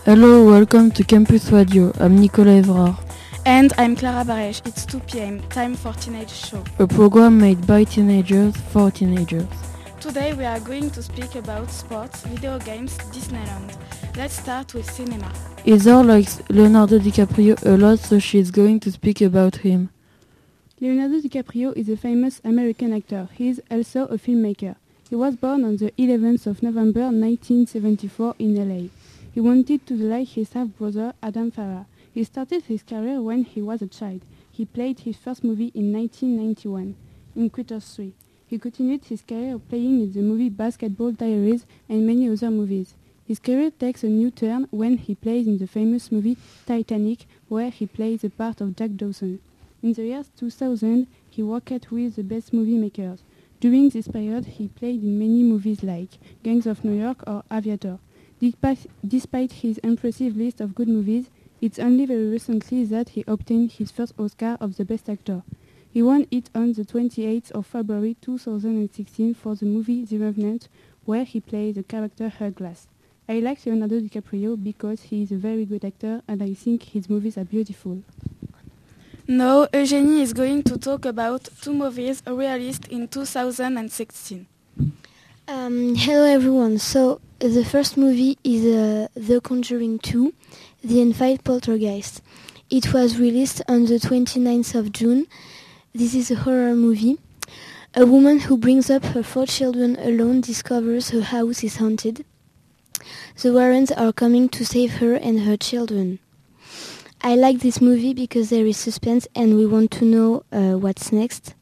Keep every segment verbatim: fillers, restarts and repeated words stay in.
Hello, welcome to Campus Radio. I'm Nicolas Evrard. And I'm Clara Barèche. It's two p.m. Time for Teenage Show. A program made by teenagers for teenagers. Today we are going to speak about sports, video games, Disneyland. Let's start with cinema. Heather likes Leonardo DiCaprio a lot, so she is going to speak about him. Leonardo DiCaprio is a famous American actor. He is also a filmmaker. He was born on the eleventh of November nineteen seventy-four in L A. He wanted to be like his half-brother Adam Farrah. He started his career when he was a child. He played his first movie in nineteen ninety-one, in Critters three. He continued his career playing in the movie Basketball Diaries and many other movies. His career takes a new turn when he plays in the famous movie Titanic, where he plays the part of Jack Dawson. In the year two thousand, he worked with the best movie makers. During this period, he played in many movies like Gangs of New York or Aviator. Despite, despite his impressive list of good movies, it's only very recently that he obtained his first Oscar of the Best Actor. He won it on the twenty-eighth of February two thousand sixteen for the movie The Revenant, where he played the character Herglass. I like Leonardo DiCaprio because he is a very good actor and I think his movies are beautiful. Now, Eugenie is going to talk about two movies released in two thousand sixteen. Um, hello everyone. So, the first movie is uh, The Conjuring two, The Unfired Poltergeist. It was released on the twenty-ninth of June. This is a horror movie. A woman who brings up her four children alone discovers her house is haunted. The Warrens are coming to save her and her children. I like this movie because there is suspense and we want to know uh, what's next.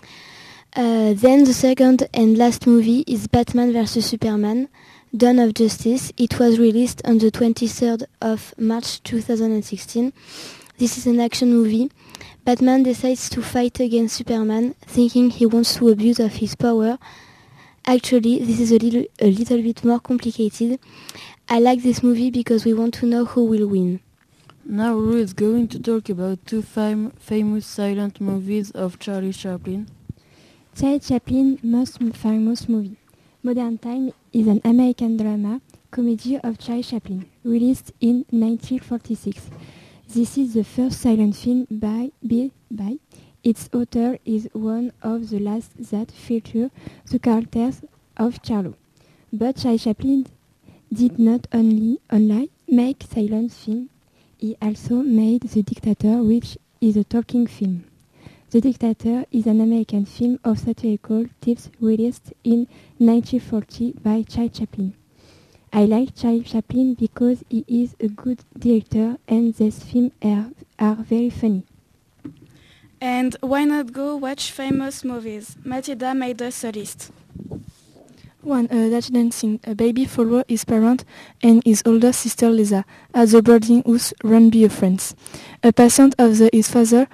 Uh, then the second and last movie is Batman versus Superman, Dawn of Justice. It was released on the twenty-third of March two thousand sixteen. This is an action movie. Batman decides to fight against Superman, thinking he wants to abuse of his power. Actually, this is a little, a little bit more complicated. I like this movie because we want to know who will win. Now Ru is going to talk about two fam- famous silent movies of Charlie Chaplin. Charlie Chaplin's most famous movie, Modern Time, is an American drama comedy of Charlie Chaplin, released in nineteen forty-six. This is the first silent film by Bill by. Its author is one of the last that feature the characters of Charlot. But Charlie Chaplin did not only only make silent film, he also made The Dictator, which is a talking film. The Dictator is an American film of satirical tips released in nineteen forty by Charlie Chaplin. I like Charlie Chaplin because he is a good director and these films are, are very funny. And why not go watch famous movies? Matilda made us a list. One, uh, That's Dancing. A baby follows his parent and his older sister Lisa at the boarding house run by a friend. A patient of the, his father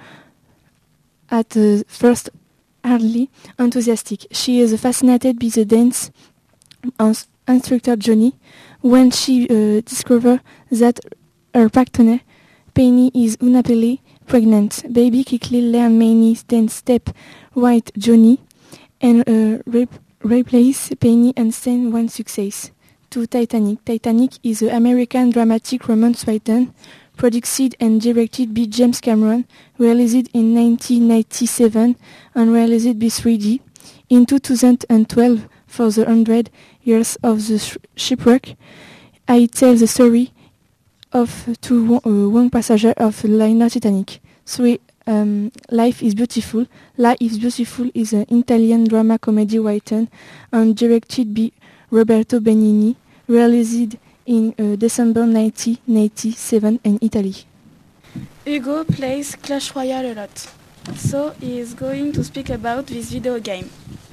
at uh, first hardly enthusiastic. She is fascinated by the dance ins- instructor Johnny. When she uh, discovers that her partner, Penny, is unhappily pregnant, baby quickly learns many dance steps with Johnny and uh, rep- replace Penny and send one success. To Titanic. Titanic is an American dramatic romance written, produced and directed by James Cameron, released in nineteen ninety-seven and released by three D. In two thousand twelve, for the hundred years of the sh- shipwreck, I tell the story of two uh, one passenger of the liner Titanic. Three, um, Life is Beautiful. Life is Beautiful is an Italian drama comedy written and directed by Roberto Benigni, released in uh, December nineteen ninety-seven in Italy. Hugo plays Clash Royale a lot, so he is going to speak about this video game.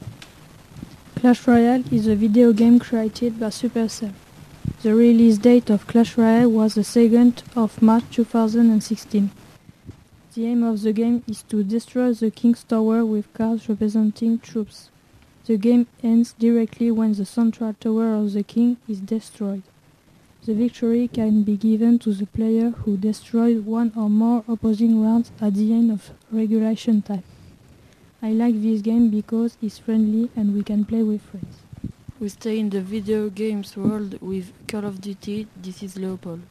Clash Royale is a video game created by Supercell. The release date of Clash Royale was the second of March two thousand sixteen. The aim of the game is to destroy the King's Tower with cards representing troops. The game ends directly when the central tower of the king is destroyed. The victory can be given to the player who destroyed one or more opposing rounds at the end of regulation time. I like this game because it's friendly and we can play with friends. We stay in the video games world with Call of Duty. This is Leopold.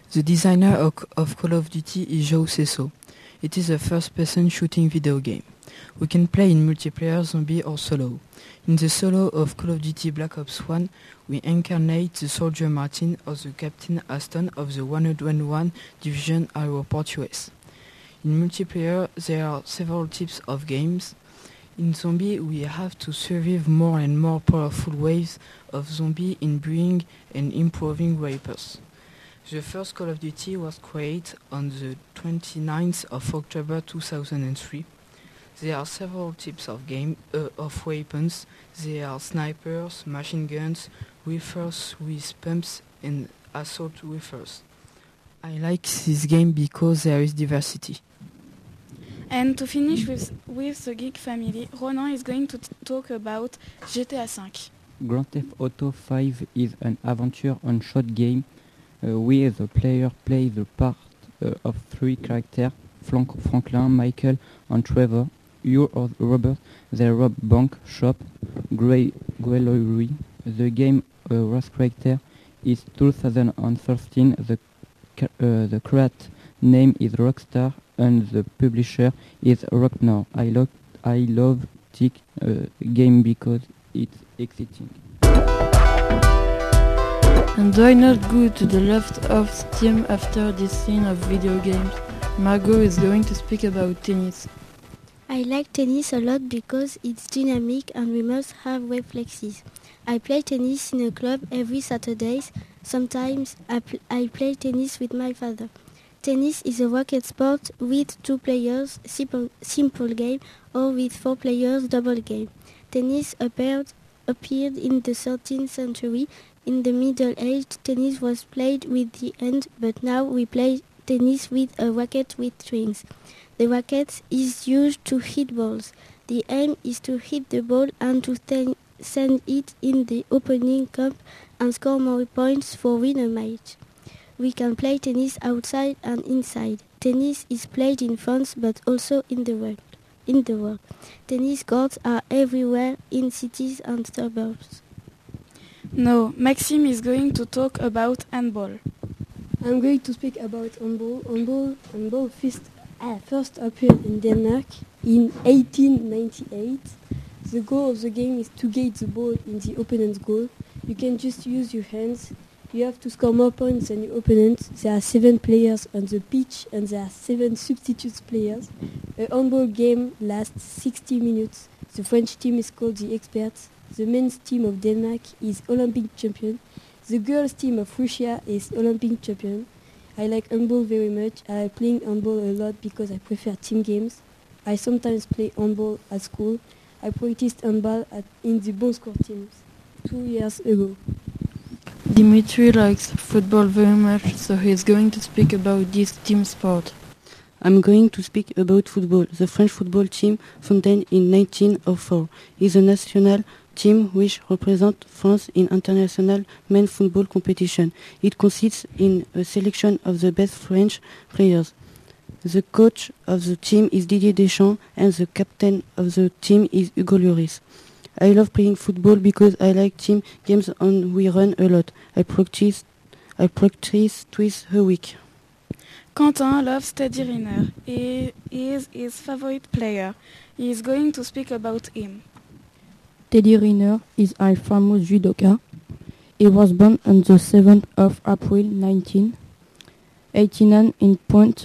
The designer of, of Call of Duty is João Cesso. It is a first-person shooting video game. We can play in multiplayer, zombie or solo. In the solo of Call of Duty Black Ops one, we incarnate the soldier Martin or the Captain Aston of the one hundred one Division Aéroport U S. In multiplayer, there are several types of games. In zombie, we have to survive more and more powerful waves of zombie in brewing and improving weapons. The first Call of Duty was created on the twenty-ninth of October two thousand three. There are several types of game uh, of weapons. There are snipers, machine guns, rifles with pumps, and assault rifles. I like this game because there is diversity. And to finish with, with the Geek family, Ronan is going to t- talk about G T A five. Grand Theft Auto five is an adventure on shot game uh, where the player plays the part uh, of three characters, Frank- Franklin, Michael, and Trevor. You or Robert, they rob bank, shop, grey jewelry. The game uh, was created is two thousand thirteen. The ca- uh, the creator name is Rockstar and the publisher is Rocknor. I love I love this uh, game because it's exciting. And why not go to the left of Steam after this scene of video games? Margot is going to speak about tennis. I like tennis a lot because it's dynamic and we must have reflexes. I play tennis in a club every Saturdays. Sometimes I, pl- I play tennis with my father. Tennis is a racket sport with two players, simple, simple game, or with four players, double game. Tennis appeared, appeared in the thirteenth century. In the Middle Age, tennis was played with the hand, but now we play tennis with a racket with strings. The racket is used to hit balls. The aim is to hit the ball and to ten- send it in the opening camp and score more points for win a match. We can play tennis outside and inside. Tennis is played in France but also in the world. In the world. Tennis courts are everywhere in cities and suburbs. No, Maxime is going to talk about handball. I'm going to speak about handball. Handball, handball first, uh, first appeared in Denmark in eighteen ninety-eight. The goal of the game is to get the ball in the opponent's goal. You can just use your hands. You have to score more points than your opponent. There are seven players on the pitch and there are seven substitute players. A handball game lasts sixty minutes. The French team is called the Experts. The men's team of Denmark is Olympic champion. The girls' team of Russia is Olympic champion. I like handball very much. I like playing handball a lot because I prefer team games. I sometimes play handball at school. I practiced handball at, in the Bon Score teams two years ago. Dimitri likes football very much, so he is going to speak about this team sport. I'm going to speak about football. The French football team, founded in nineteen oh four, is a national team which represents France in international men's football competition. It consists in a selection of the best French players. The coach of the team is Didier Deschamps and the captain of the team is Hugo Lloris. I love playing football because I like team games and we run a lot. I practice, I practice twice a week. Quentin loves Teddy Riner. He is his favorite player. He is going to speak about him. Teddy Riner is a famous judoka. He was born on the seventh of April nineteen eighty-nine in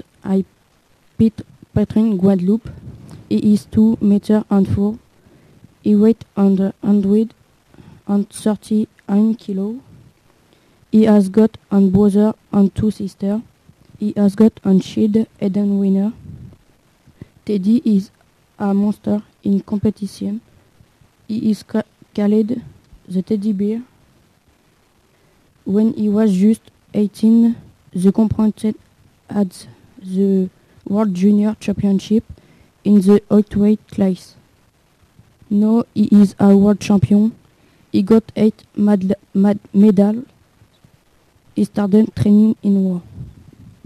Pointe-à-Pitre, Guadeloupe. He is two meters and four. He weighs under one hundred thirty-nine kilos. He has got a brother and two sisters. He has got a shield Eden winner. Teddy is a monster in competition. He is ca- called the teddy bear. When he was just eighteen, the competed at the World Junior Championship in the lightweight class. Now he is a world champion. He got eight mad- mad- medals. He started training in war.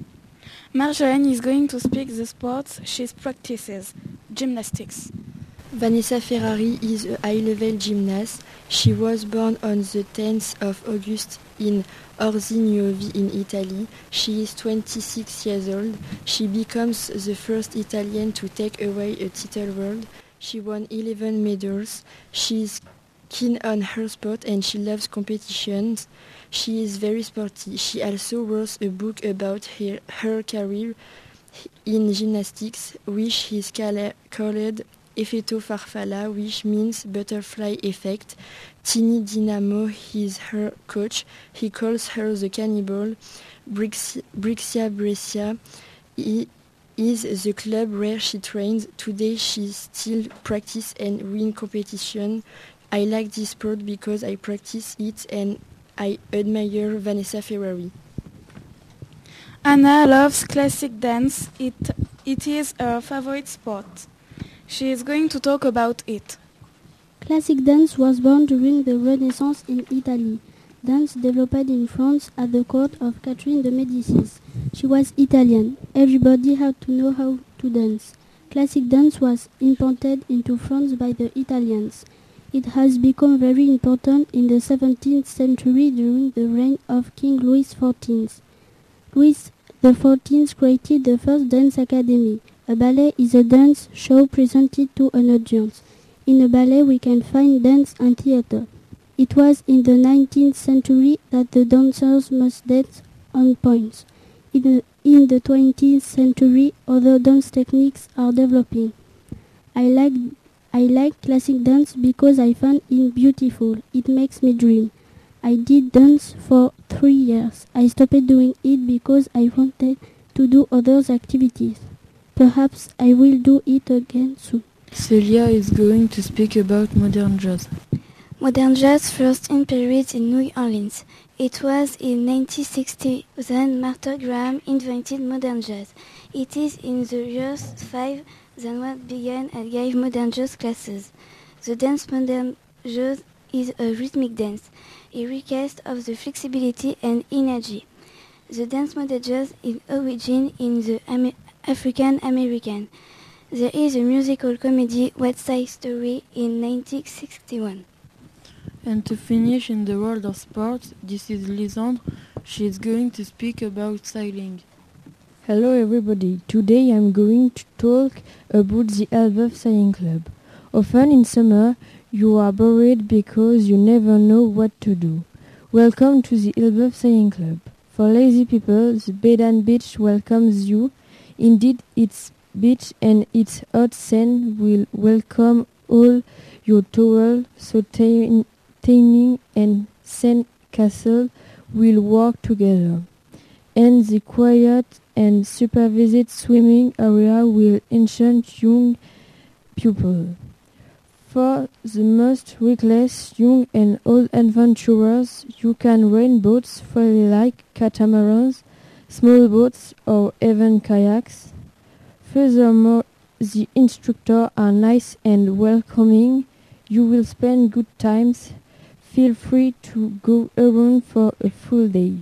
Marjolaine is going to speak the sports she practices, gymnastics. Vanessa Ferrari is a high-level gymnast. She was born on the tenth of August in Orzi Nuovi in Italy. She is twenty-six years old. She becomes the first Italian to take away a title world. She won eleven medals. She is keen on her sport and she loves competitions. She is very sporty. She also wrote a book about her, her career in gymnastics, which is called Effetto Farfalla, which means butterfly effect. Tini Dinamo is her coach. He calls her the cannibal. Brixia, Brixia Brescia is the club where she trains. Today she still practices and win competition. I like this sport because I practice it and I admire Vanessa Ferrari. Anna loves classic dance. It, it is her favorite sport. She is going to talk about it. Classic dance was born during the Renaissance in Italy. Dance developed in France at the court of Catherine de Medici. She was Italian. Everybody had to know how to dance. Classic dance was imported into France by the Italians. It has become very important in the seventeenth century during the reign of King Louis the fourteenth. Louis the fourteenth created the first dance academy. A ballet is a dance show presented to an audience. In a ballet we can find dance and theater. It was in the nineteenth century that the dancers must dance on points. In the, in the twentieth century, other dance techniques are developing. I like I like classic dance because I find it beautiful. It makes me dream. I did dance for three years. I stopped doing it because I wanted to do other activities. Perhaps I will do it again soon. Celia is going to speak about modern jazz. Modern jazz first appeared in New Orleans. It was in nineteen sixty that Martha Graham invented modern jazz. It is in the years five that what began and gave modern jazz classes. The dance modern jazz is a rhythmic dance, a request of the flexibility and energy. The dance modern jazz is origin in the Amer- African American. There is a musical comedy West Side Story in nineteen sixty-one. And to finish in the world of sports, this is Lisandre. She is going to speak about sailing. Hello everybody. Today I'm going to talk about the Elbeuf Sailing Club. Often in summer you are bored because you never know what to do. Welcome to the Elbeuf Sailing Club. For lazy people, the Bedan Beach welcomes you. Indeed, its beach and its hot sand will welcome all your towel, so t- tanning and sand castle will work together. And the quiet and supervised swimming area will enchant young pupils. For the most reckless young and old adventurers, you can rent boats fully like catamarans, small boats or even kayaks. Furthermore, the instructors are nice and welcoming. You will spend good times. Feel free to go around for a full day.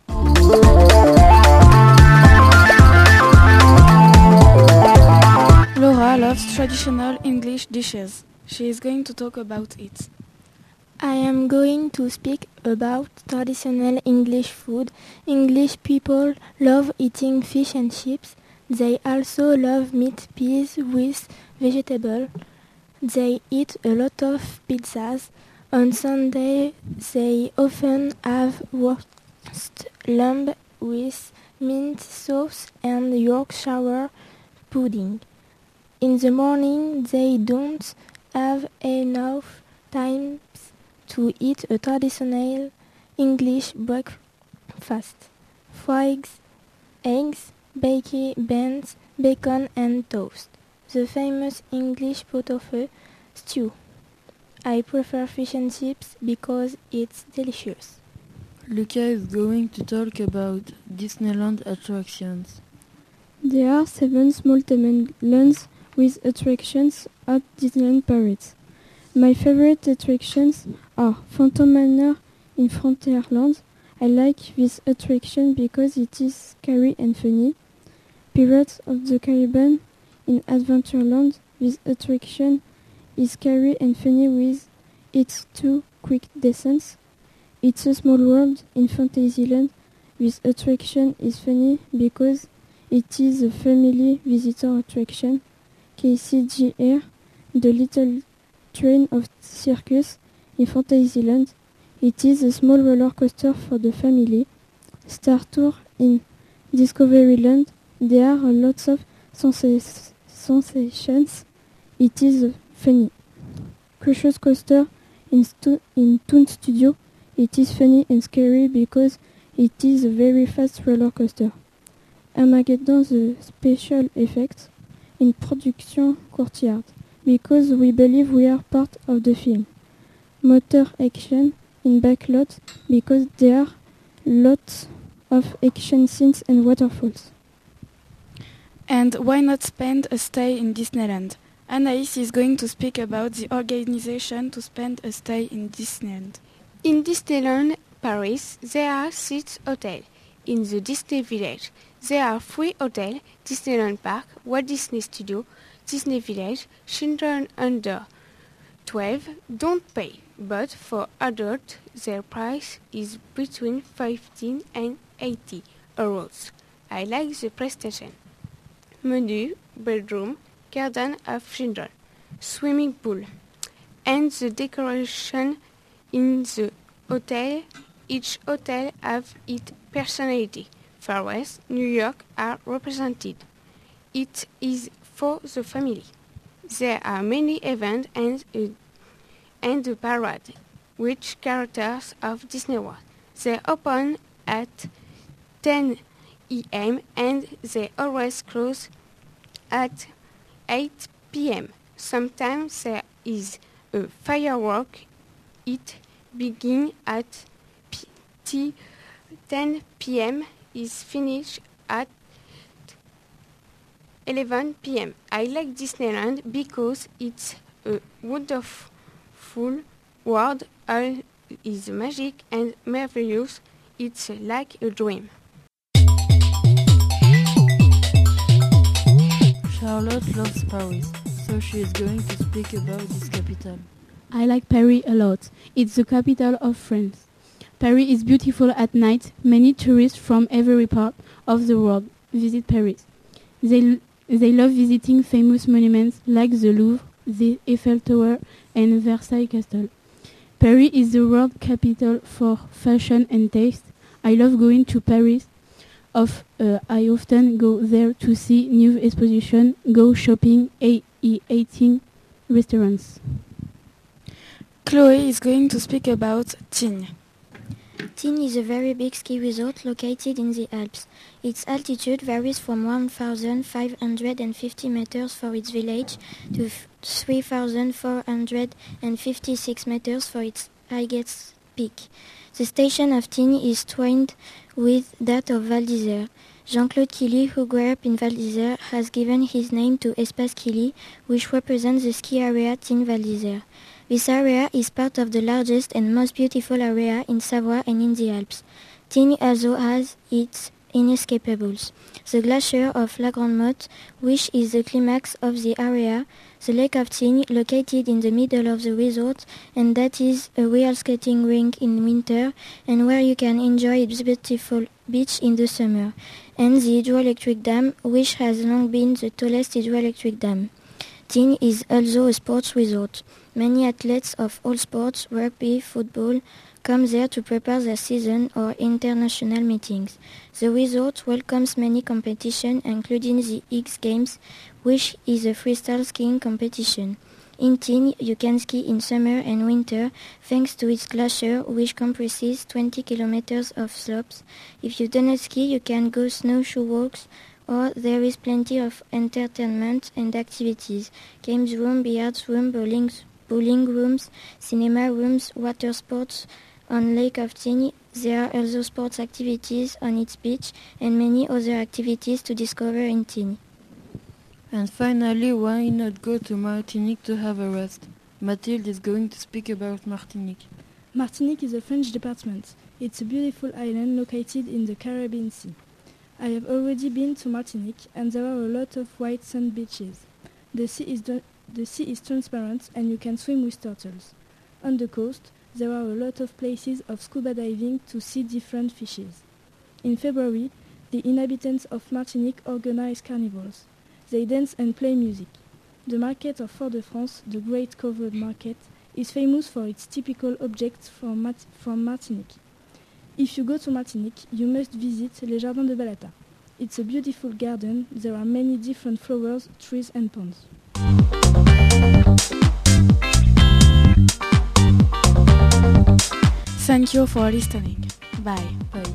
Laura loves traditional English dishes. She is going to talk about it. I am going to speak about traditional English food. English people love eating fish and chips. They also love meat peas with vegetables. They eat a lot of pizzas. On Sunday, they often have roast lamb with mint sauce and Yorkshire pudding. In the morning, they don't have enough time to eat a traditional English breakfast. Fries, eggs, baked beans, bacon and toast. The famous English pot-au-feu stew. I prefer fish and chips because it's delicious. Luca is going to talk about Disneyland attractions. There are seven small lands with attractions at Disneyland Paris. My favorite attractions are Phantom Manor in Frontierland. I like this attraction because it is scary and funny. Pirates of the Caribbean in Adventureland. This attraction is scary and funny with its two quick descents. It's a small world in Fantasyland. This attraction is funny because it is a family visitor attraction. K C G R, the little train of circus in Fantasyland. It is a small roller coaster for the family. Star Tour in Discoveryland. There are lots of sensa- sensations. It is funny. Crucius Coaster in, stu- in Toon Studio. It is funny and scary because it is a very fast roller coaster. Armageddon the special effects in Production Courtyard because we believe we are part of the film. Motor action in Backlot because there are lots of action scenes and waterfalls. And why not spend a stay in Disneyland? Anaïs is going to speak about the organization to spend a stay in Disneyland. In Disneyland Paris, there are six hotels. In the Disney Village, there are three hotels: Disneyland Park, Walt Disney Studio, Disney Village. Children under twelve don't pay, but for adults, their price is between fifteen and eighty euros. I like the PlayStation. Menu, bedroom, garden of children, swimming pool, and the decoration in the hotel. Each hotel have its personality. Far West, New York are represented. It is for the family. There are many events and a, and a parade, which characters of Disney World. They open at ten a.m. and they always close at eight p.m. Sometimes there is a firework. It begins at ten p.m. is finished at eleven p.m. I like Disneyland because it's a wonderful world. All is magic and marvelous. It's like a dream. Charlotte loves Paris, so she is going to speak about this capital. I like Paris a lot. It's the capital of France. Paris is beautiful at night. Many tourists from every part of the world visit Paris. They, they love visiting famous monuments like the Louvre, the Eiffel Tower, and Versailles Castle. Paris is the world capital for fashion and taste. I love going to Paris. Of, uh, I often go there to see new expositions, go shopping, and eating restaurants. Chloe is going to speak about Tignes. Tignes is a very big ski resort located in the Alps. Its altitude varies from one thousand five hundred fifty meters for its village to three thousand four hundred fifty-six meters for its highest peak. The station of Tignes is twinned with that of Val d'Isère. Jean-Claude Killy, who grew up in Val d'Isère, has given his name to Espace Killy, which represents the ski area Tignes-Val d'Isère. This area is part of the largest and most beautiful area in Savoie and in the Alps. Tignes also has its inescapables. The glacier of La Grande Motte, which is the climax of the area, the lake of Tignes, located in the middle of the resort, and that is a real skating rink in winter, and where you can enjoy its beautiful beach in the summer, and the hydroelectric dam, which has long been the tallest hydroelectric dam. Tignes is also a sports resort. Many athletes of all sports, rugby, football, come there to prepare their season or international meetings. The resort welcomes many competitions, including the X Games, which is a freestyle skiing competition. In Tignes, you can ski in summer and winter thanks to its glacier, which comprises twenty kilometers of slopes. If you do not ski, you can go snowshoe walks, or there is plenty of entertainment and activities: games room, billiards room, bowling, bowling rooms, cinema rooms, water sports. On Lake of Tignes, there are also sports activities on its beach and many other activities to discover in Tignes. And finally, why not go to Martinique to have a rest? Mathilde is going to speak about Martinique. Martinique is a French department. It's a beautiful island located in the Caribbean Sea. I have already been to Martinique and there are a lot of white sand beaches. The sea is, do- The sea is transparent and you can swim with turtles. On the coast, there are a lot of places of scuba diving to see different fishes. In February, the inhabitants of Martinique organize carnivals. They dance and play music. The market of Fort-de-France, the Great Covered Market, is famous for its typical objects from, Mat- from Martinique. If you go to Martinique, you must visit Les Jardins de Balata. It's a beautiful garden. There are many different flowers, trees and ponds. Thank you for listening. Bye. Bye.